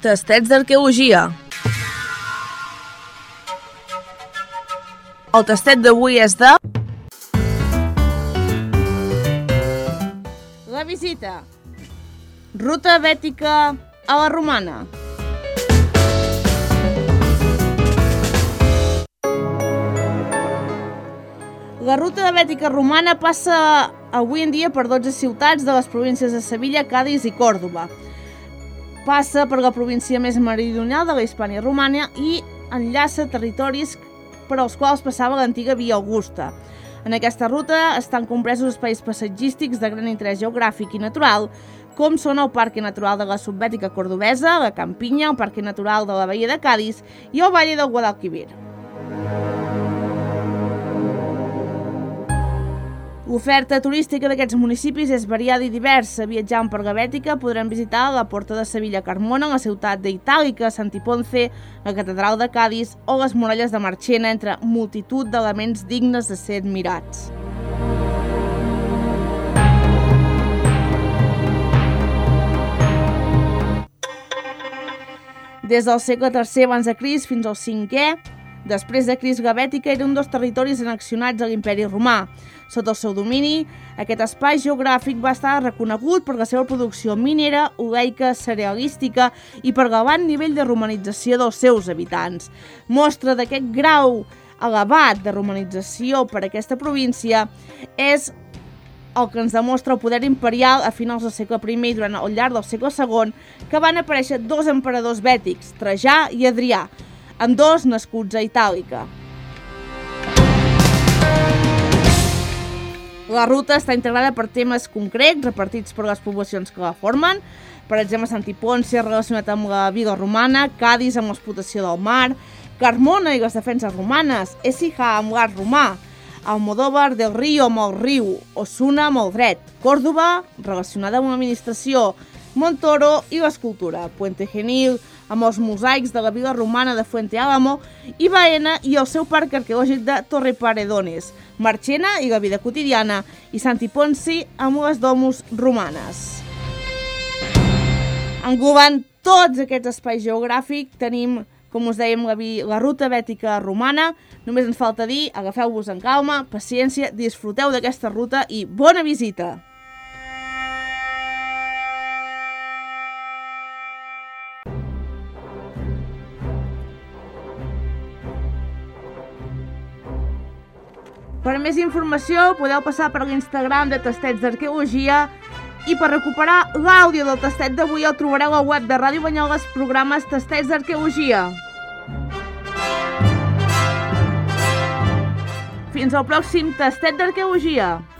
Tastets d'arqueologia. El tastet d'avui és de... La visita. Ruta bètica a la romana. La ruta bètica romana passa avui en dia per 12 ciutats de les províncies de Sevilla, Cadis i Còrdova. Passa per la província més meridional de la Hispània Romana i enllaça territoris per als quals passava l'antiga Via Augusta. En aquesta ruta estan compresos espais passatgístics de gran interès geogràfic i natural, com són el Parc Natural de la Subbètica Cordovesa, la Campinya, el Parc Natural de la Badia de Cadis i el Valle del Guadalquivir. L'oferta turística d'aquests municipis és variada i diversa. Viatjant per la Bètica podrem visitar la Porta de Sevilla-Carmona, la ciutat d'Itàlica, Santi Ponce, la Catedral de Cadis o les muralles de Marchena, entre multitud d'elements dignes de ser admirats. Des del segle III a.C. fins al V després de Crist, la Bètica era un dels territoris annexionats a l'Imperi Romà. Sota el seu domini, aquest espai geogràfic va estar reconegut per la seva producció minera, oleica, cerealística i per l'elevat nivell de romanització dels seus habitants. Mostra d'aquest grau elevat de romanització per aquesta província és el que ens demostra el poder imperial a finals del segle I i durant el llarg del segle II, que van aparèixer dos emperadors bètics, Trajà i Adrià, ambdós nascuts a Itàlica. La ruta està integrada per temes concrets repartits per les poblacions que la formen. Per exemple, Santi Ponce relacionat amb la vila romana, Cadis amb l'explotació del mar, Carmona i les defenses romanes, Écija amb l'art romà, Almodóvar del Río amb el riu, Osuna amb el dret, Còrdova relacionada amb l'administració, Montoro i l'escultura, Puente Genil amb els mosaics de la vila romana de Fuente Álamo i Baena i el seu parc arqueològic de Torreparedones, Marchena i la vida quotidiana i Santi Ponce amb les domus romanes. Englobant tots aquests espais geogràfics tenim, com us dèiem, la ruta bètica romana. Només ens falta dir, agafeu-vos en calma, paciència, disfruteu d'aquesta ruta i bona visita! Per més informació podeu passar per l'Instagram de Tastets d'Arqueologia i per recuperar l'àudio del tastet d'avui el trobareu al web de Ràdio Banyoles, programes Tastets d'Arqueologia. Fins al pròxim Tastet d'Arqueologia!